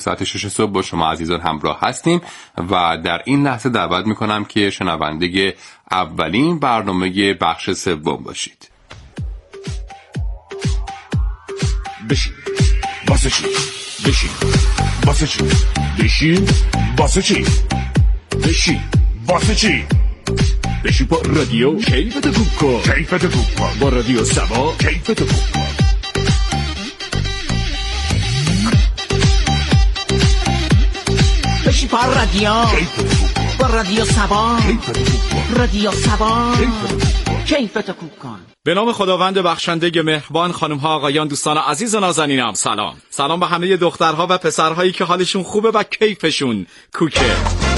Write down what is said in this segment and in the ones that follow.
ساعت 6 صبح با شما عزیزان همراه هستیم و در این لحظه دعوت میکنم که شنونده اولین برنامه بخش سوم باشید. بشین واسه چی؟ بشین واسه چی؟ بشین واسه چی؟ بشین واسه چی؟ بشین با رادیو کیفتو خوب کن. کیفتو خوب کن با رادیو سبا. کیفتو خوب کن. بشین با رادیو با رادیو سبا. رادیو سبا کیفتو خوب کن. به نام خداوند بخشنده مهربان، خانم‌ها، آقایان، دوستان عزیز و نازنینم، سلام. سلام به همه دخترها و پسرهایی که حالشون خوبه و کیفشون کوکه.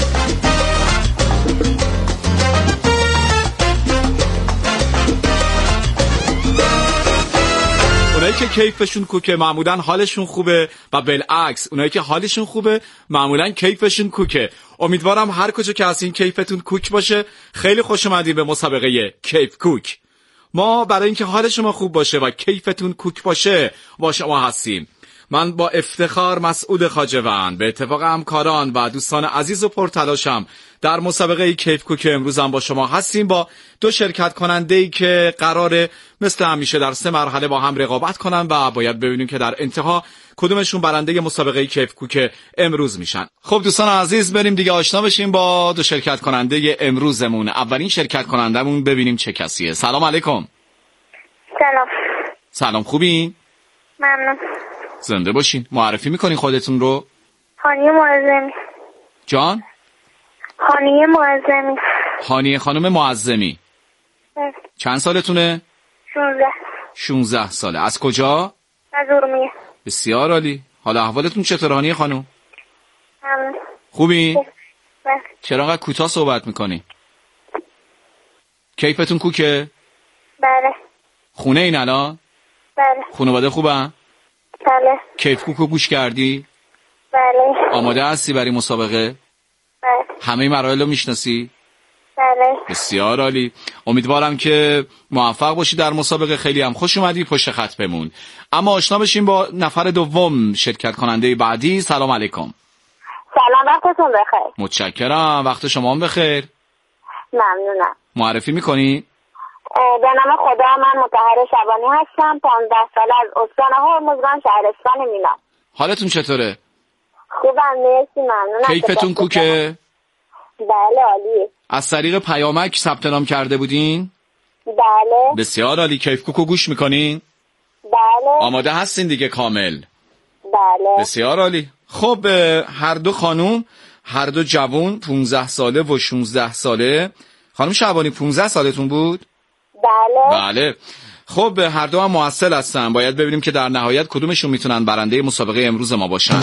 اونایی که کیفشون کوکه معمولاً حالشون خوبه و بالعکس اونایی که حالشون خوبه معمولاً کیفشون کوکه. امیدوارم هر کجا که هستین کیفتون کوک باشه. خیلی خوش اومدین به مسابقه کیف کوک. ما برای اینکه حال شما خوب باشه و کیفتون کوک باشه با شما هستیم. من با افتخار مسعود خواجه‌وند به اتفاق همکاران و دوستان عزیز و پرتلاشم در مسابقه کیف کوک امروزم با شما هستیم با دو شرکت کننده‌ای که قراره مثل همیشه در 3 مرحله با هم رقابت کنن و باید ببینیم که در انتها کدومشون برنده مسابقه کیف کوک امروز میشن. خب دوستان عزیز بریم دیگه آشنا بشیم با دو شرکت کننده امروزمون. اولین شرکت کنندمون ببینیم چه کسیه. سلام علیکم. سلام. سلام، خوبین؟ ممنون. زنده باشین. معرفی میکنین خودتون رو؟ هانیه معظمی. جان؟ هانیه معظمی. هانیه خانم معظمی. چند سالتونه؟ 16. 16 ساله. از کجا؟ از ارومیه. بسیار عالی. حالا احوالتون چطوره هانیه خانم؟ ممنون. خوبین؟ بله. چرا انقدر کوتاه صحبت میکنی؟ کیفتون کوکه؟ بله. خونه این الان؟ بله. خانواده خوبن؟ بله. کیف کوکو گوش کردی؟ بله. آماده هستی برای مسابقه؟ بله. همه مراحل رو میشناسی؟ بله. بسیار عالی. امیدوارم که موفق باشی در مسابقه. خیلی هم خوش اومدی، پشت خط بمون. اما آشنا بشیم با نفر دوم شرکت کننده بعدی. سلام علیکم. سلام، وقتتون بخیر. متشکرم، وقت شما هم بخیر. ممنونم. معرفی میکنی؟ به نام خدا، من مطهر شبانی هستم. 15 ساله از استان هرمزگان، شهرستان مینا. حالتون چطوره؟ خوبم، مرسی، ممنونم. کیفتون کوکه؟ بله، عالیه. از طریق پیامک ثبت نام کرده بودین؟ بله. بسیار عالی. کیف کوکو گوش میکنین؟ بله. آماده هستین دیگه کامل؟ بله. بسیار عالی. خب هر دو خانوم، هر دو جوان، 15 ساله و 16 ساله. خانم شعبانی 15 سالتون بود؟ بله. بله. خب هر دو هم مؤثر هستن. باید ببینیم که در نهایت کدومشون میتونن برنده مسابقه امروز ما باشن.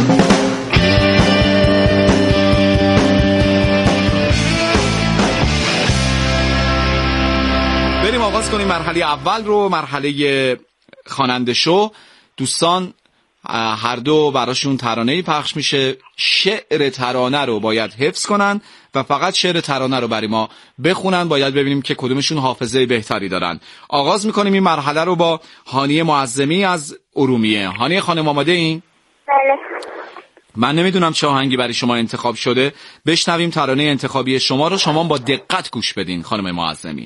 بریم آغاز کنیم مرحله اول رو، مرحله خواننده شو. دوستان هر دو براشون ترانه‌ای پخش میشه. شعر ترانه رو باید حفظ کنن و فقط شعر ترانه رو برای ما بخونن. باید ببینیم که کدومشون حافظه بهتری دارن. آغاز میکنیم این مرحله رو با هانیه معظمی از ارومیه. هانیه خانم آماده این؟ بله. من نمیدونم چه آهنگی برای شما انتخاب شده. بشنویم ترانه انتخابی شما رو. شما با دقت گوش بدین خانم معظمی.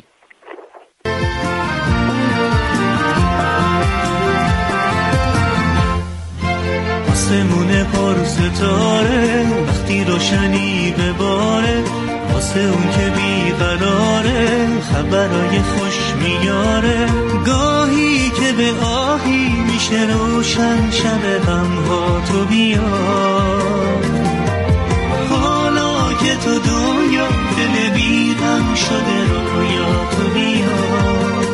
آسمون پر ستاره وقتی روشنی بباره، واسه اون که بیقراره خبرای خوش میاره. گاهی که به آهی میشه روشن شب غمها تو بیار. حالا که تو دنیا دل بی غم شده رویا تو بیار.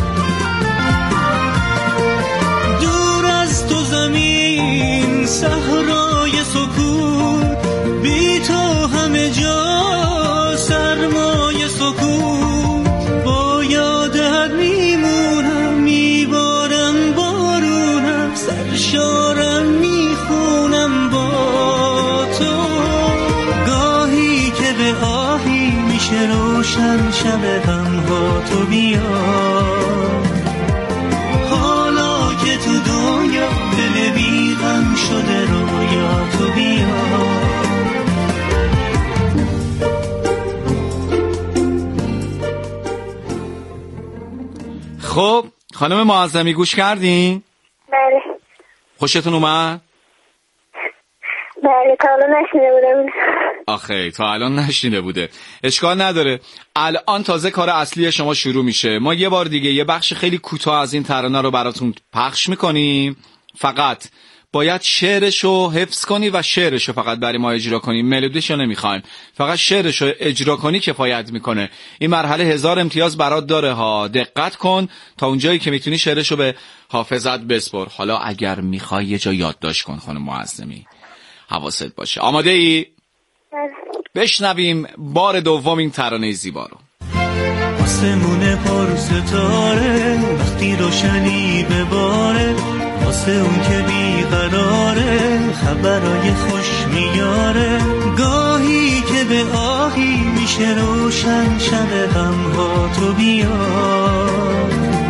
دور از تو زمین صحرای سکوت، بی تو همه جا سرمای سکوت. با یادت میمونم، میبارم بارونم، سرشارم میخونم با تو. گاهی که به آهی میشه روشن شب غمها تو بیار. حالا که تو دنیا دل بی غم شده رویا تو بیار. خب خانم معظمی گوش کردین؟ بله خوشتون اومد؟ بله تا الان نشنیده بودم. آخه تا الان نشنیده بوده. اشکال نداره. الان تازه کار اصلی شما شروع میشه. ما یه بار دیگه یه بخش خیلی کوتاه از این ترانه رو براتون پخش میکنیم. فقط باید شعرشو حفظ کنی و شعرشو فقط برای ما اجرا کنی. ملودیشو نمیخوایم. فقط شعرشو اجرا کنی کفایت میکنه. این مرحله 1000 امتیاز برات داره ها. دقت کن تا اونجایی که میتونی شعرشو به حافظت بسپر. حالا اگر میخوای یه جا یادداشت کن خانم معظمی. حواست باشه. آماده ای؟ بشنویم بار دوم این ترانه زیبا رو. آسمون پر ستاره وقتی روشنی بباره، واسه اون که بیقراره خبرای خوش میاره، گاهی که به آهی میشه روشن شب غمها تو بیار،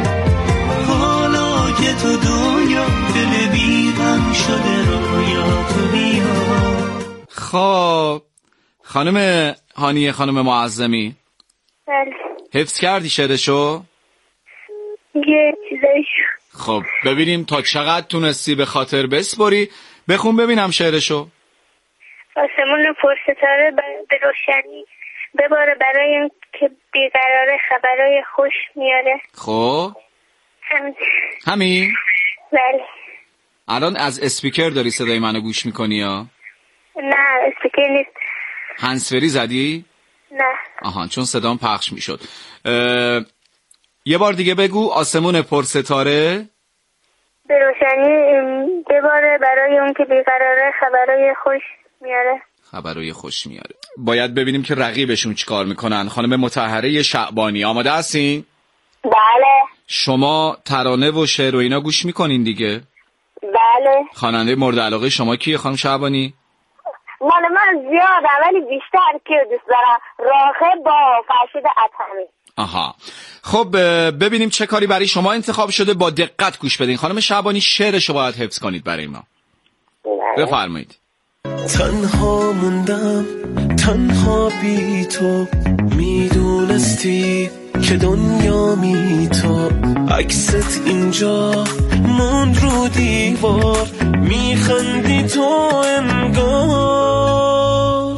حالا که تو دنیا دل بی غم شده رویا تو بیار. خب خانم هانیه، خانم معظمی، بله حفظ کردی شعرشو؟ یه چیزایشو. خب ببینیم تا چقدر تونستی به خاطر بسپری. بخون ببینم شعرشو. آسمون پر ستاره به روشنی بباره، برای اون که بیقراره خبرای خوش میاره. خب همین؟ بله. الان از اسپیکر داری صدای منو گوش میکنی یا؟ نه اسپیکر نیست. هندزفری زدی؟ نه. آها، چون صدام پخش میشد. یه بار دیگه بگو. آسمون پر ستاره به روشنی بباره، برای اون که بیقراره خبرای خوش میاره. خبرای خوش میاره. باید ببینیم که رقیبشون چیکار میکنن. خانم مطهره شعبانی آماده هستین؟ بله. شما ترانه و شعر و اینا گوش میکنین دیگه؟ بله. خواننده مورد علاقه شما کیه خانم شعبانی؟ مال من زیادم ولی بیشتر که دوست دارم راغب با فرشید عطمی. آها، خب ببینیم چه کاری برای شما انتخاب شده. با دقت گوش بدین. خانم شعبانی شعرشو باید حفظ کنید برای ما. بفرمایید. تنها موندم، تنها بی تو، میدونستی که دنیا می تو، عکست اینجا موند رو دیوار، میخندی تو انگار،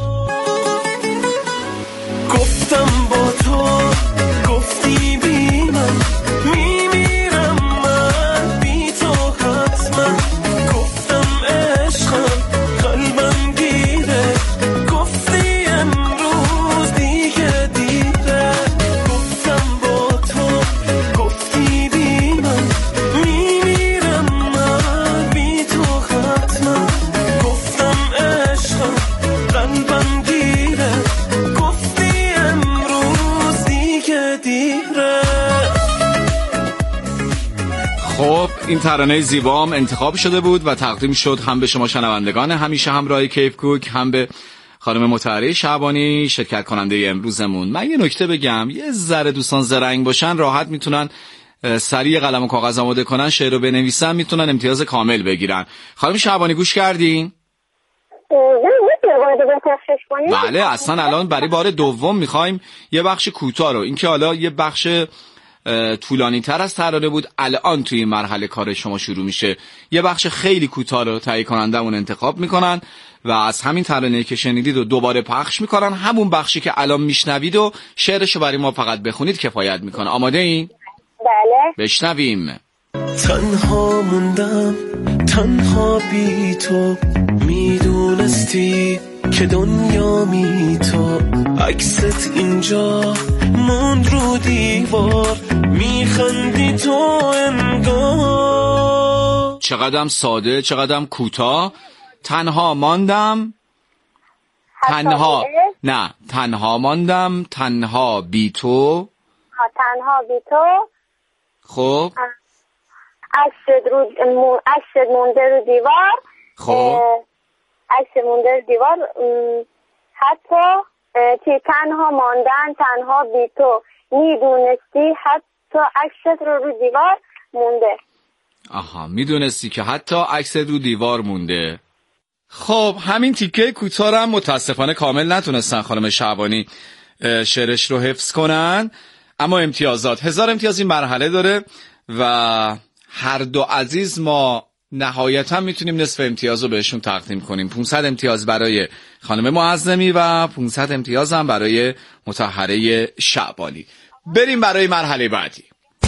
گفتم با تو، گفتی بی من میمیرم، من بی تو حتما، گفتم عشقم قلبم گیره، گفتی امروز دیگه دیره، گفتم با تو، گفتی بی من میمیرم، من بی تو حتما، گفتم عشقم قلبم گیره، گفتی امروز دیگه دیره. خب این ترانه زیبام انتخاب شده بود و تقدیم شد هم به شما شنوندگان همیشه همراه کیف کوک، هم به خانم مطهره شعبانی شرکت کننده امروزمون. من یه نکته بگم، یه ذره دوستان زرنگ باشن راحت میتونن سریع قلم و کاغذ آماده کنن، شعر رو بنویسن، میتونن امتیاز کامل بگیرن. خانم شعبانی گوش کردین؟ بله، اصلا الان برای بار دوم میخوایم یه بخش کوتاه رو، اینکه حالا یه بخش طولانی تر از ترانه بود، الان توی این مرحله کار شما شروع میشه. یه بخش خیلی کوتاه رو تهیه کنندمون انتخاب میکنن و از همین ترانه‌ای که شنیدید و دوباره پخش میکنن. همون بخشی که الان میشنوید و شعرشو برای ما فقط بخونید کفایت میکنه. آماده این؟ بله. بشنویم. تنها موندم، تنها بی تو، میدونستی که دنیا می تو، عکست اینجا موند رو دیوار، میخندی تو انگار. چقدرم ساده، چقدرم کوتاه. تنها ماندم، تنها نه، تنها ماندم، تنها بی تو. تنها بی تو. خب عکس مونده رو دیوار. خب عکس مونده رو دیوار. حتی تنها ماندن، تنها بی تو، میدونستی حتی عکست رو دیوار مونده. آها، میدونستی که حتی عکس رو دیوار مونده. خب همین تیکه کوتاه هم متاسفانه کامل نتونستن خانم شعبانی شعرش رو حفظ کنن. اما امتیازات 1000 امتیاز این مرحله داره و هر دو عزیز ما نهایتا میتونیم نصف امتیاز رو بهشون تقدیم کنیم. 500 امتیاز برای خانم معظمی و 500 امتیاز هم برای مطهره شعبانی. بریم برای مرحله بعدی.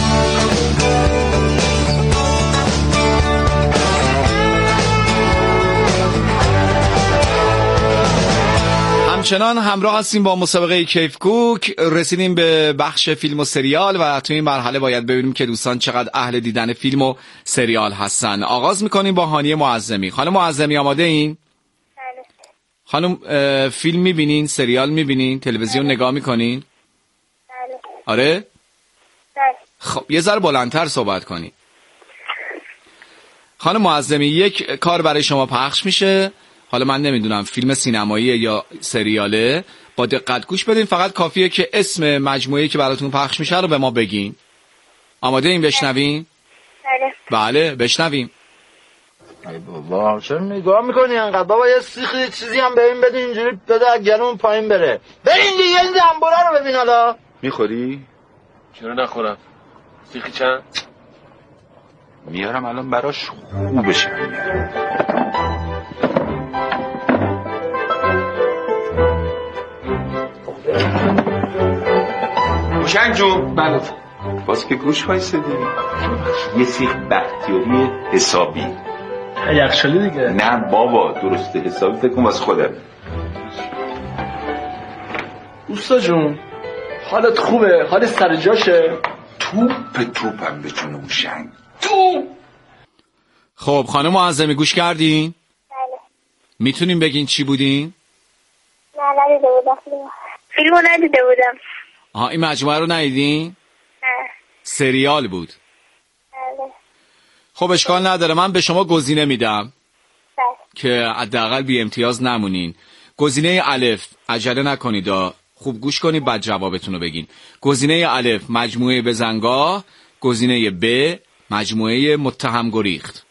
همچنان همراه هستیم با مسابقه کیف کوک. رسیدیم به بخش فیلم و سریال و تو این مرحله باید ببینیم که دوستان چقدر اهل دیدن فیلم و سریال هستن. آغاز میکنیم با هانیه معظمی. خانم معظمی آماده این؟ بله. خانم فیلم میبینین؟ سریال میبینین؟ تلویزیون نگاه میکنین؟ بله. آره؟ بله. خب یه ذره بلندتر صحبت کنین. خانم معظمی یک کار برای شما پخش میشه، حالا من نمیدونم فیلم سینمایی یا سریاله، با دقت گوش بدین. فقط کافیه که اسم مجموعه‌ای که براتون پخش میشه رو به ما بگین. آماده این بشنوین؟ بله. بله بشنویم. ای بابا چرا نگاه میکنی انقدر؟ بابا یه سیخی چیزی هم به این بده، اینجوری بده گلون پایین بره. برین دیگه این زنبوره رو ببین. حالا میخوری؟ چرا نخورم؟ سیخی چند؟ میارم الان براش خوبش میارم. موشنگ جون. بله. باز که گوش وایسادی یه سیخ بختیاری حسابی. یخچالی دیگه. نه بابا درسته حسابی فکر کن واسه خودم. اوستا جون حالت خوبه؟ حالت سر جاشه؟ توپم به جون موشنگ. خب خانم معظمی گوش کردین؟ بله. میتونین بگین چی بودین؟ نه ندیده بودم. فیلمو ندیده بودم. آها این مجموعه رو ندیدین؟ نه. سریال بود. بله. خب اشکال نداره، من به شما گزینه میدم بله. که حداقل بی امتیاز نمونین. گزینه الف، عجله نکنید، خوب گوش کنید بعد جوابتون رو بگین. گزینه الف مجموعه بزنگاه، گزینه ب مجموعه متهم گریخت.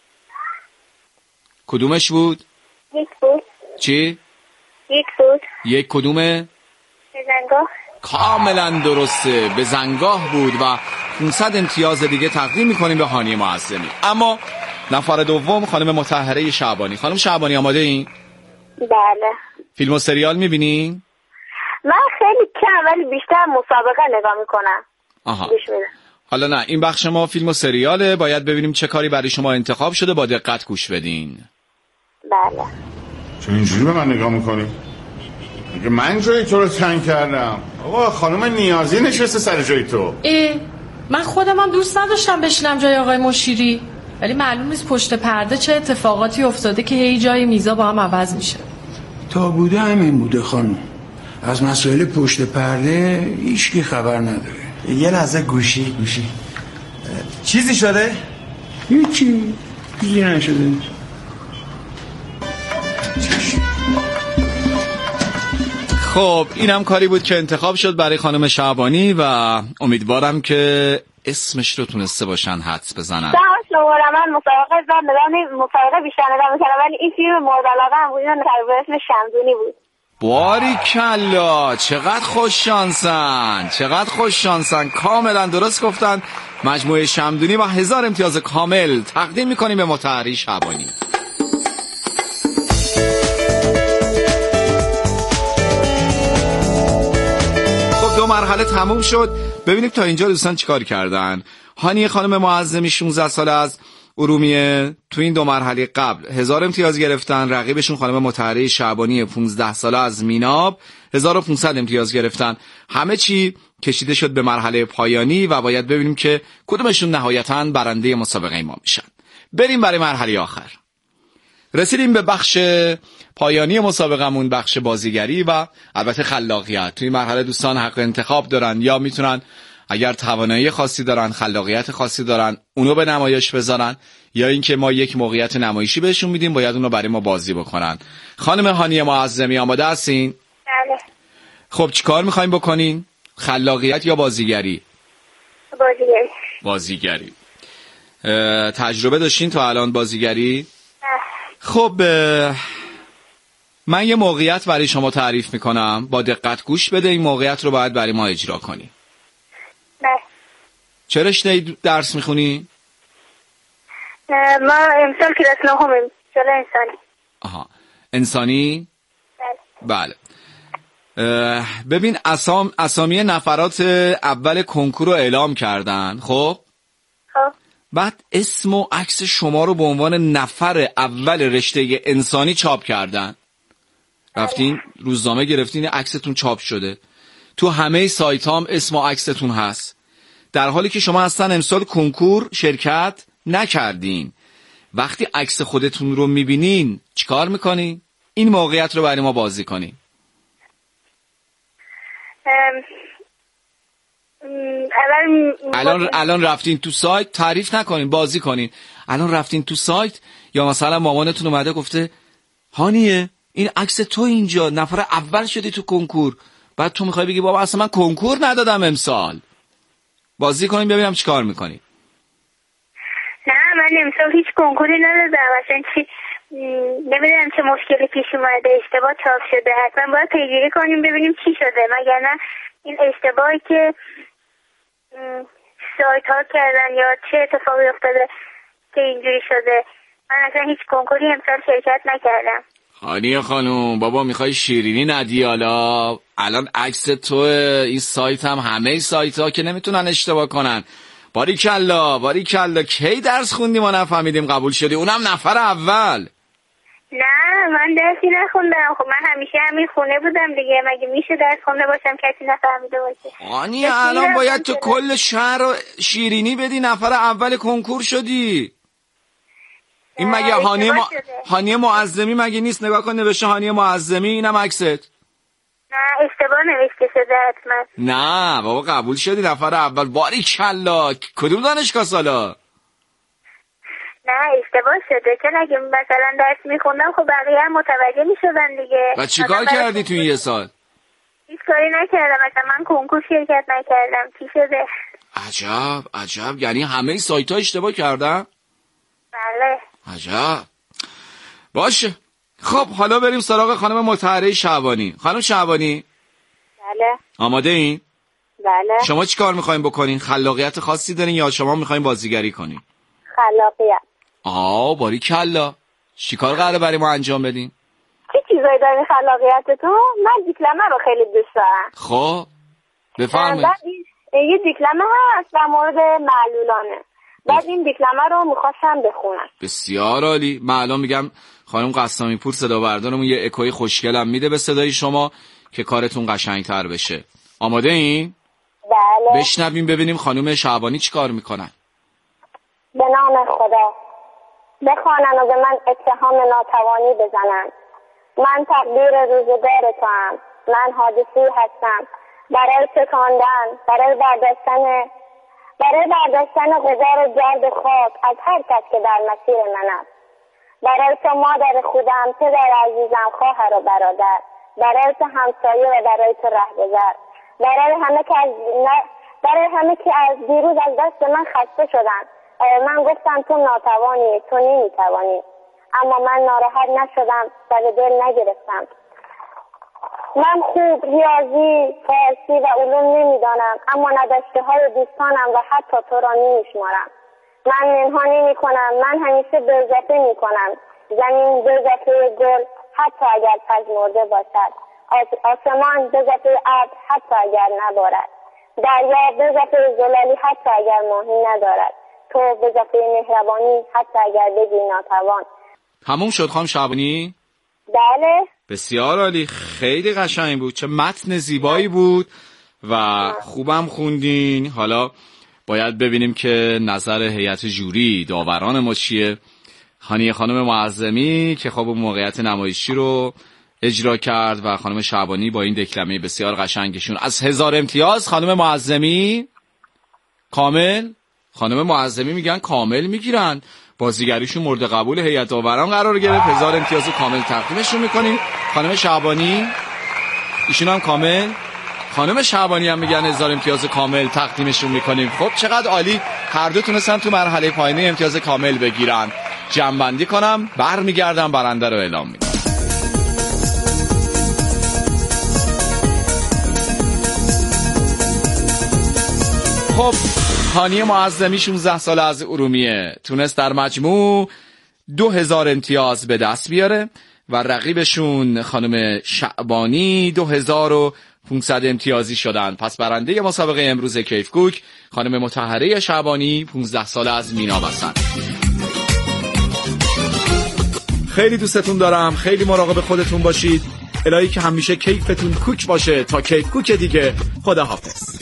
کدومش بود؟ یک بود. چی؟ یک بود. یک کدومه؟ بزنگاه. کاملا درسته، بزنگاه بود و 500 امتیاز دیگه تقدیم میکنیم به هانیه معظمی. اما نفر دوم خانم مطهره شعبانی. خانم شعبانی آماده این؟ بله. فیلم و سریال میبینین؟ من خیلی کم ولی بیشتر مسابقه نگاه میکنم. آها. گوش میدم. حالا نه، این بخش ما فیلم و سریاله، باید ببینیم چه کاری برای شما انتخاب شده، با دقت گوش بدین. بله. چون اینجوری به من نگاه میکنی؟ میگه من جای تو رو تنگ کردم. آقا خانم نیازی نشسته سر جای تو. من خودم هم دوست نداشتم بشینم جای آقای مشیری، ولی معلوم نیست پشت پرده چه اتفاقاتی افتاده که هی جای میزا با هم عوض میشه. تا بوده همین بوده خانم. از مسائل پشت پرده هیچکی خبر نداره. یه لحظه گوشی چیزی شده؟ هیچی نشده. خب اینم کاری بود که انتخاب شد برای خانم شعبانی و امیدوارم که اسمش رو تونسته باشن حدس بزنن. شماره من مسابقه بیشتر نگاه میکنم ولی این فیلم مورد علاقه هم بود، اسم شمدونی بود. باریکلا، چقدر خوش شانسن، کاملا درست گفتن. مجموعه شمدونی و 1000 امتیاز کامل تقدیم میکنیم به مطهره شعبانی. خب 2 مرحله تموم شد. ببینیم تا اینجا دوستان چیکار کردن. هانیه خانم معظمی 16 ساله از ارومیه تو این 2 مرحله قبل 1000 امتیاز گرفتن. رقیبشون خانم مطهره شعبانی 15 ساله از میناب 1500 امتیاز گرفتن. همه چی کشیده شد به مرحله پایانی و باید ببینیم که کدومشون نهایتاً برنده مسابقه ما میشن. بریم برای مرحله آخر. رسیدیم به بخش پایانی مسابقمون، بخش بازیگری و البته خلاقیت. توی مرحله دوستان حق انتخاب دارن، یا میتونن اگر توانایی خاصی دارن، خلاقیت خاصی دارن، اونو به نمایش بذارن، یا اینکه ما یک موقعیت نمایشی بهشون میدیم باید اونو برای ما بازی بکنن. خانم هانیه معظمی آماده هستین؟ بله. خب چیکار میخوایم بکنین؟ خلاقیت یا بازیگری؟ بازیگری. تجربه داشتین تا الان بازیگری؟ خب من یه موقعیت برای شما تعریف میکنم، با دقت گوش بده. این موقعیت رو باید برای ما اجرا کنی. چه رشته‌ای درس میخونی؟ ما امسال کلاس 9 سال انسانی. آها انسانی؟ بله. ببین اسامی نفرات اول کنکور رو اعلام کردن. خب بعد اسم و عکس شما رو به عنوان نفر اول رشته انسانی چاپ کردن. رفتین روزنامه گرفتین عکستون چاپ شده. تو همه سایت هم اسم و عکستون هست، در حالی که شما اصلا امسال کنکور شرکت نکردین. وقتی عکس خودتون رو میبینین چیکار میکنین؟ این موقعیت رو برای ما بازی کنین. الان رفتین تو سایت، تعریف نکنین، بازی کنین. الان رفتین تو سایت یا مثلا مامانتون اومده گفته هانیه این عکس تو اینجا نفر اول شدی تو کنکور، بعد تو میخوای بگی بابا اصلا من کنکور ندادم امسال. بازی کنین ببینم چیکار میکنین. نه من امسال هیچ کنکوری ندادم، اصلا چی نمیدونم چه مشکلی پیش اومده، اشتباه چاپ شده، حتما باید پیگیری کنیم ببینیم چی شده، مگر نه این اشتباهی که سایت ها کردن یا چه اتفاقی افتاده که اینجوری شده. من اصلا هیچ کنکوری امسال شرکت نکردم. هانیه خانوم بابا میخوای شیرینی ندی؟ حالا الان عکس تو این سایت هم همه سایت ها که نمیتونن اشتباه کنن. باریکلا کی درس خوندی ما نفهمیدیم قبول شدی، اونم نفر اول. نه من درسی نخوندم، خب من همیشه همین خونه بودم دیگه، مگه میشه درس خونده باشم کسی نفهمیده باشه؟ هانیه الان باید تو کل شهر رو شیرینی بدی، نفر اول کنکور شدی. این مگه هانیه معظمی مگه نیست؟ نگاه کن نوشته هانیه معظمی، اینم عکست. نه اشتباه نوشته شده حتما. نه بابا قبول شدی نفر اول. باریکلا. کدوم دانشگاه سالا؟ نه اشتباه شده، چون اگه مثلا درس میخوندم خب بقیه هم متوجه میشدن دیگه. و چیکار کردی تو این یه سال؟ هیچ کاری نکردم، مثلا من کنکور شرکت نکردم. چی شده؟ عجب یعنی همه سایت ها اشتباه کردن؟ بله. عجب. باشه خب حالا بریم سراغ خانم مطهره شعبانی. خانم شعبانی بله. آماده این؟ بله. شما چی کار میخواین بکنین؟ خلاقیت خاصی دارین یا شما میخواین بازیگری کنین؟ خلاقیت. باریکلا. چی کار قراره برای ما انجام بدین؟ چی چیزایی دارین خلاقیتتون؟ من دیپلمه رو خیلی دوست دارم. خب بفرمایید. یه دیپلمه هست در مورد معلولانه، بعد این دیپلمه رو میخواستم بخونم. بسیار عالی. من الان میگم خانم قسامی پور صدا بردارمون یه اکوی خوشگلم میده به صدای شما که کارتون قشنگتر بشه. آماده این؟ بله. بشنویم ببینیم خانم شعبانی چی کار میکنن. به نام خدا. بخوانن و به من اتهام ناتوانی بزنن. من تقدیر روزگار تو هم. من حادثی هستم برای تکاندن، برای برداشتن غبار گرد خاک از هر کس که در مسیر من است. برای تو مادر خودم، پدر عزیزم، خواهر و برادر، برای تو همسایه و برای تو رهگذر، برای همه که از دیروز از دست من خسته شدن. من گفتم تو ناتوانی، تو نمیتوانی، اما من ناراحت نشدم و به دل نگرفتم. من خوب ریاضی، فارسی و علوم نمیدانم، اما نداشته های دوستانم و حتی تو را نمیشمارم. من منها نمی کنم، من همیشه برزفه می کنم. زمین برزفه گل حتی اگر پژمرده باشد، آسمان برزفه ابر حتی اگر نبارد، دریا برزفه زلالی حتی اگر ماهی ندارد، تو برزفه مهربانی حتی اگر بگی ناتوان. تموم شد خانم شعبانی؟ بله. بسیار عالی، خیلی قشنگ بود، چه متن زیبایی بود و خوبم خوندین. حالا باید ببینیم که نظر هیئت جوری داوران ما چیه. هانیه خانم معظمی که خب موقعیت نمایشی رو اجرا کرد و خانم شعبانی با این دکلمه بسیار قشنگشون از 1000 امتیاز. خانم معظمی کامل، خانم معظمی میگن کامل میگیرن، بازیگریشون مورد قبول هیئت داوران قرار گرفت. 1000 امتیاز کامل تقدیمشون میکنیم. خانم شعبانی ایشون هم کامل. خانم شعبانی هم میگن 1000 امتیاز کامل تقدیمشون میکنیم. خب چقدر عالی، هر دو تونستن تو مرحله پایینی امتیاز کامل بگیرن. جمع‌بندی کنم برمیگردم برنده رو اعلام میکنم. خب هانی معظمی 16 ساله از ارومیه تونست در مجموع 2000 امتیاز به دست بیاره و رقیبشون خانم شعبانی 2500 امتیازی شدن. پس برنده مسابقه امروز کیف کوک خانم مطهره شعبانی 15 ساله از مینا هستن. خیلی دوستتون دارم، خیلی مراقب خودتون باشید. الهی که همیشه کیفتون کوک باشه. تا کیف کوک دیگه، خدا حافظ.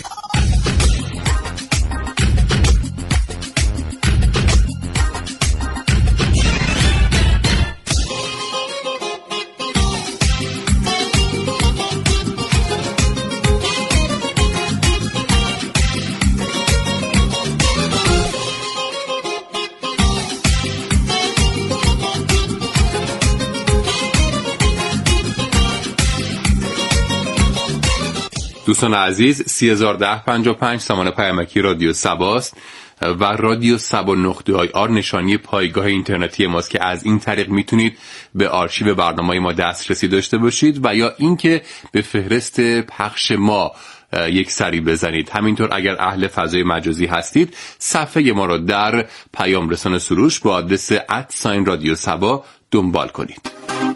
دوستان عزیز، 301055 سامان پیامکی رادیو سباست و رادیو سبا.ir نشانی پایگاه اینترنتی ماست که از این طریق میتونید به آرشیو برنامه‌های ما دسترسی داشته باشید و یا اینکه به فهرست پخش ما یک سری بزنید. همینطور اگر اهل فضای مجازی هستید صفحه ما را در پیام رسان سروش با آدرس @رادیو سبا دنبال کنید.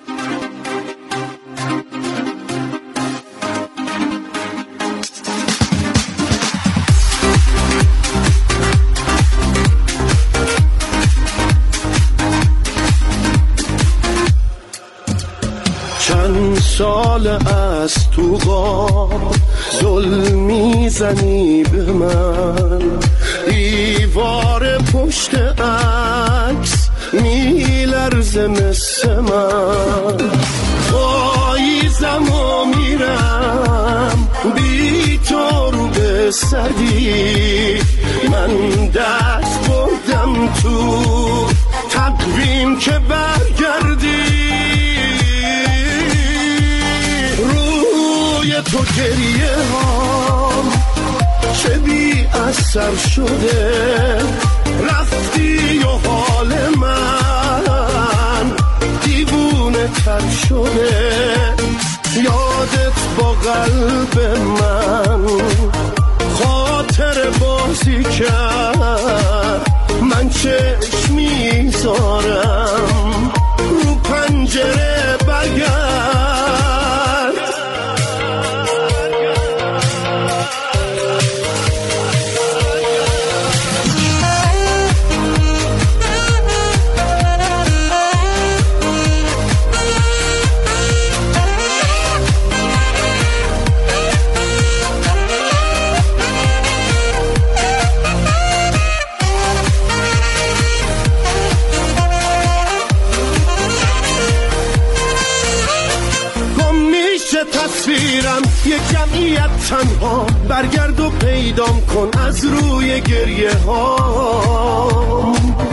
سال از تو غار ظلم میزنی به من، دیوار پشت عکس میلرزه مثل من، پاییزم و میرم بی تو رو به سدی، من دست بردم تو تقویم که برگردی، تو گریه هام چه بی اثر شده، رفتی و حال من دیوونه تر شده، یادت با قلب من خاطر بازی کرد، من چشم میذارم رو پنجره برگرد. تصویرم یک جمعیت تنها، برگرد و پیدام کن از روی گریه ها،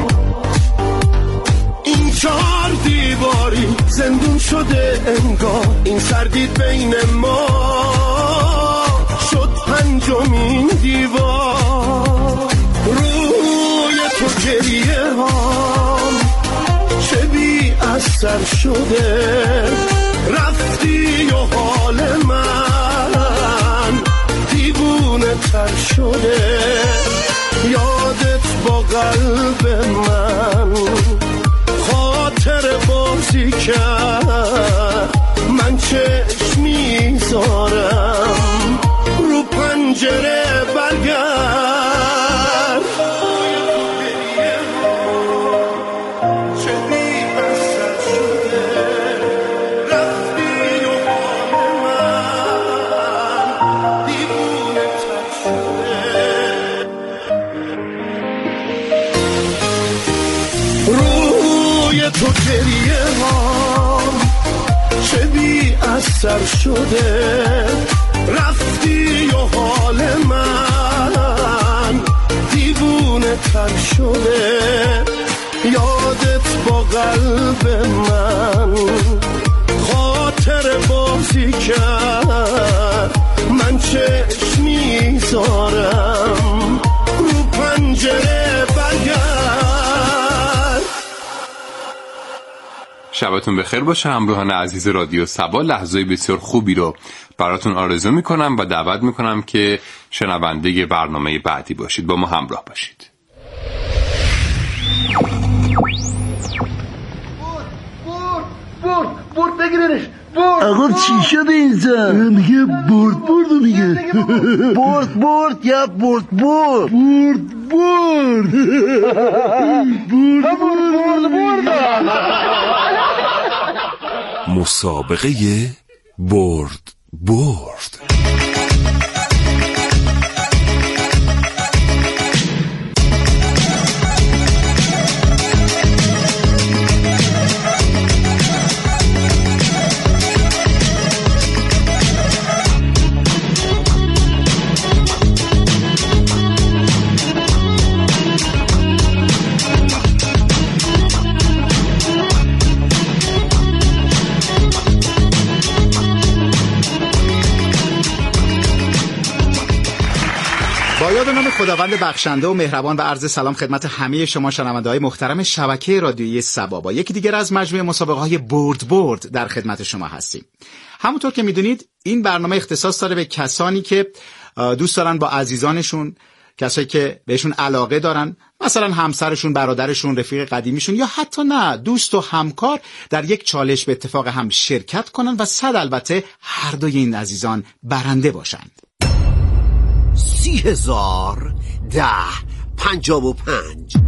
این 4 دیواری زندون شده انگار، این سردید بین ما شد 5مین دیوار، روی تو گریه ها چه بی اثر شده، رفتی و حال من دیوونه تر شده، یادت با قلب من خاطر بازی کرد، من چشم میذارم رو پنجره برگرد. تو گریه ها چه بی اثر شده، رفتی و حال من دیوونه تر شده، یادت با قلب من خاطر بازی کرد، من چشم میذارم رو پنجره برگرد. شبتون بخیر باشه. همراهان عزیز رادیو صبا، لحظه بسیار خوبی رو براتون آرزو میکنم و دعوت میکنم که شنونده برنامه بعدی باشید. با ما همراه باشید. برد بگیرنش. آقا چی شده اینجا؟ میگه برد میگه برد یا برد مسابقه برد. با یاد نام خداوند بخشنده و مهربان و عرض سلام خدمت همه شما شنونده‌های محترم شبکه رادیویی صبا، با یکی دیگر از مجموعه مسابقه‌های برد در خدمت شما هستیم. همونطور که میدونید این برنامه اختصاص داره به کسانی که دوست دارن با عزیزانشون، کسایی که بهشون علاقه دارن، مثلا همسرشون، برادرشون، رفیق قدیمیشون یا حتی نه دوست و همکار، در یک چالش به اتفاق هم شرکت کنن و البته هر دوی این عزیزان برنده باشند. 30,1055.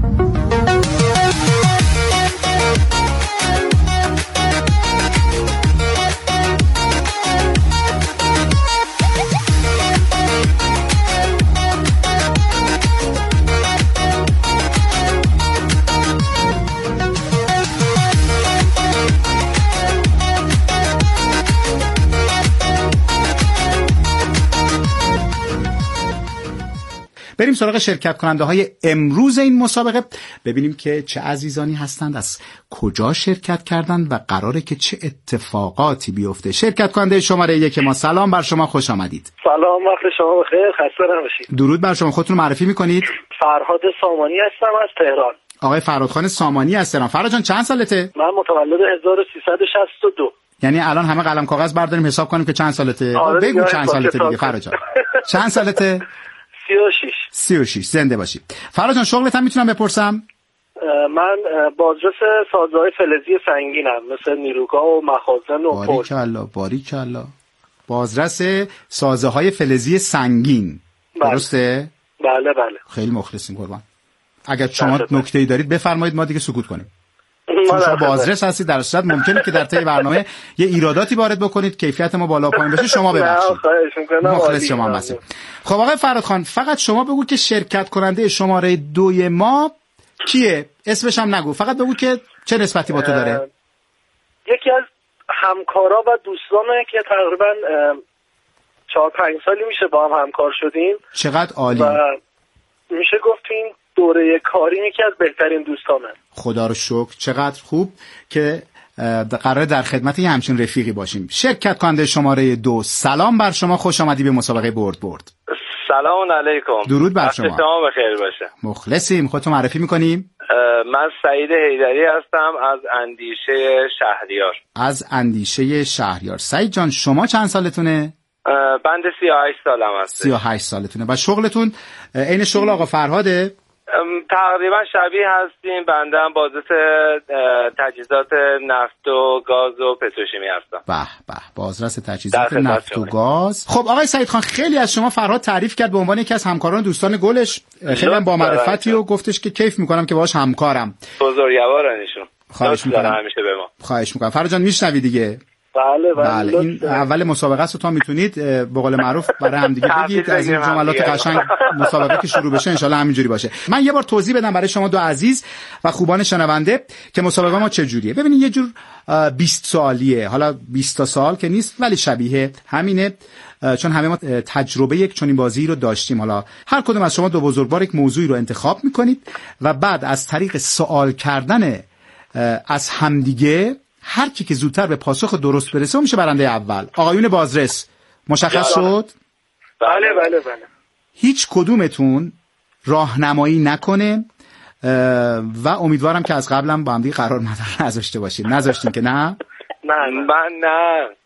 بریم سراغ شرکت کننده های امروز این مسابقه، ببینیم که چه عزیزانی هستند، از کجا شرکت کردند و قراره که چه اتفاقاتی بیفته. شرکت کننده شماره 1 ما، سلام بر شما، خوش آمدید. سلام، وقت شما بخیر، خسته نباشید. درود بر شما. خودتون معرفی میکنید؟ فرهاد سامانی هستم از تهران. آقای فرهادخان سامانی از تهران. فرهاد جان چند سالته؟ من متولد 1362. یعنی الان همه قلم کاغذ برداریم حساب کنیم که چند سالته. بگو چند سالته دیگه فرهاد جان. چند سالته؟ 36. زنده باشی. فرهاد جان، شغلت هم میتونم بپرسم؟ من بازرس سازه‌های فلزی سنگینم، مثل نیروگاه و مخازن و پل. باریکلا. بازرس سازه‌های فلزی سنگین. درسته؟ بله. خیلی مخلصیم قربان. اگر شما نکته‌ای دارید بفرمایید، ما دیگه سکوت کنیم. شما بازرس هستید، در صورت ممکنه که در طی برنامه یه ایراداتی وارد بکنید، کیفیت ما بالا پایین بشه، شما ببخشید. مخلص شما هستیم. خب آقای فرهادخان، فقط شما بگو که شرکت کننده شماره 2 ما کیه؟ اسمش هم نگو، فقط بگو که چه نسبتی با تو داره. یکی از همکارا و دوستانه که تقریبا 4-5 سالی میشه با هم همکار شدیم. چقدر عالی. و میشه گفت این دوره کاری یکی از بهترین دوستانه. خدا رو شکر، چقدر خوب که قراره در خدمت یه همچین رفیقی باشیم. شرکت کننده شماره 2، سلام بر شما، خوش آمدی به مسابقه برد. سلام علیکم. درود بر شما. شما بخیر باشه. مخلصیم. خودتو معرفی میکنیم؟ من سعید حیدری هستم از اندیشه شهریار. سعید جان، شما چند سالتونه؟ بند 38 سالم هست. 38 سالتونه. و شغلتون عین شغل آقا فرهاده؟ تقریبا شبیه هستیم. بنده هم بازرس تجهیزات نفت و گاز و پتروشیمی هستم. به بازرس تجهیزات نفت و گاز. خب آقای سعید خان، خیلی از شما فرهاد تعریف کرد به عنوان یکی از همکاران دوستان گلش، خیلی هم با معرفتی و گفتش که کیف میکنم که باهاش همکارم. بزرگوارن ایشون. خواهش میکنم همیشه به ما. خواهش میکنم. فرهاد جان میشنوی دیگه؟ بله. این اول مسابقه است و تا میتونید به قول معروف برای هم دیگه بگید از این جملات قشنگ مسابقه که شروع بشه ان شاءالله همینجوری باشه. من یه بار توضیح بدم برای شما دو عزیز و خوبان شنونده که مسابقه ما چه جوریه. ببینید یه جور 20 سوالیه، حالا 20 تا سوال که نیست ولی شبیه همینه، چون همه ما تجربه یک چنین بازی رو داشتیم. حالا هر کدوم از شما دو بزرگوار یک موضوعی رو انتخاب میکنید و بعد از طریق سوال کردن از همدیگه هر کی که زودتر به پاسخ درست برسه میشه برنده اول. آقایون بازرس مشخص شد؟ بله. هیچ کدومتون راهنمایی نکنه و امیدوارم که از قبلم با هم دیگه قرار نذاشته باشید. نذاشتین که نه؟ نه